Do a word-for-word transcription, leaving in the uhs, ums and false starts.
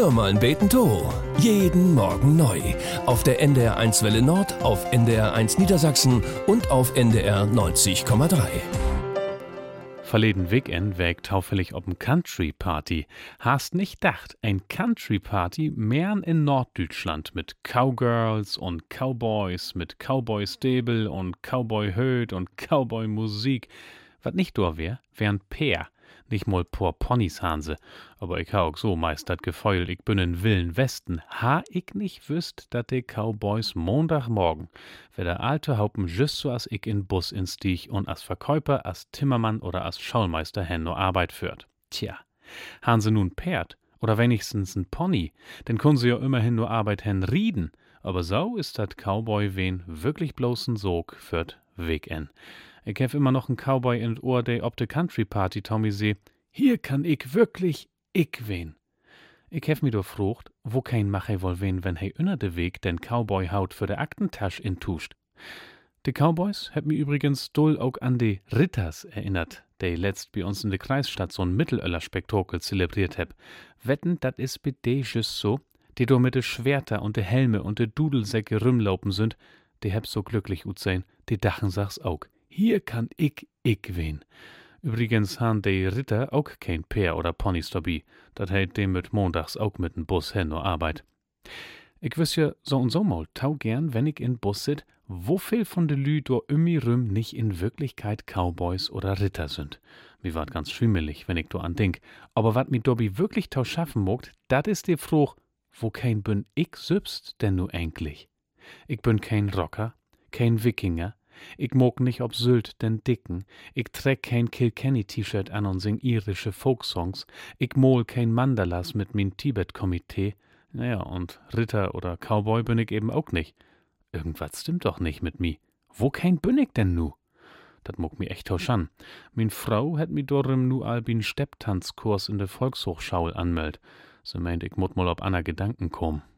Hör mal ein Beten to. Jeden Morgen neu. Auf der N D R eins Welle Nord, auf N D R eins Niedersachsen und auf N D R neunzig Komma drei. Verleden Weekend wär ich taufällig ob'n Country Party. Hast nicht dacht, ein Country Party mehren in Norddeutschland mit Cowgirls und Cowboys, mit Cowboy-Stäbel und Cowboy-Höd und Cowboy-Musik. Wat nicht do wär, wär'n Peer. Nicht mal por Ponys Hanse, aber ich ha auch so meist dat Gefeul, ich bin in Willen Westen. Ha ich nicht wüsst, dat de Cowboys Montagmorgen, wer der alte Haupen just so as ich in Bus instieg und as Verkäuper, as Timmermann oder as Schaulmeister hen no Arbeit führt. Tja, han se nun Pferd oder wenigstens n Pony, denn kun se ja immerhin nur Arbeit hen rieden, aber so ist dat Cowboy wen wirklich bloßen Sog fürt Weekend. Ich hef immer noch einen Cowboy in Ohr, der ob de Country Party Tommy seh, hier kann ich wirklich ich wen. Ich hef mi do frucht, wo kein Mache wohl wen, wenn he inner de Weg den Cowboy haut für de Aktentasch intuscht. De Cowboys heb mi übrigens doll auch an de Ritters erinnert, der letzt bei uns in de Kreisstadt so'n Mittelöller-Spektakel zelebriert heb. Wetten, dat is bei de just so, die do mit de Schwerter und de Helme und de Dudelsäcke rümlaupen sind, die heb so glücklich ut sein, die dachen sachs auch. Hier kann ich ich wen. Übrigens han de Ritter auch kein Pär oder Ponys dabei. Dat hält dem mit montags auch mit n Bus hin nur Arbeit. Ich wüs ja so und so mal tau gern, wenn ich in Bus sit, wo viel von de Lü do ümmi rüm nicht in Wirklichkeit Cowboys oder Ritter sind. Mir ward ganz schwimmelig, wenn ich do an denk. Aber wat mi dobi wirklich tau schaffen mogt, dat is de Fruch, wo kein bin ich sübst denn nu eigentlich. Ich bin kein Rocker, kein Wikinger. Ich mag nicht ob Sylt den Dicken. Ich träg kein Kilkenny-T-Shirt an und sing irische Folksongs. Ich mol kein Mandalas mit min Tibet-Komitee. Naja, und Ritter oder Cowboy bin ich eben auch nicht. Irgendwas stimmt doch nicht mit mi. Wo kein bin ich denn nu? Dat mag mi echt tauschan. Min Frau hat mi dorem nu albin Stepptanzkurs in der Volkshochschule anmeldt. Sie meint, ich mut mal ob aner Gedanken kommen.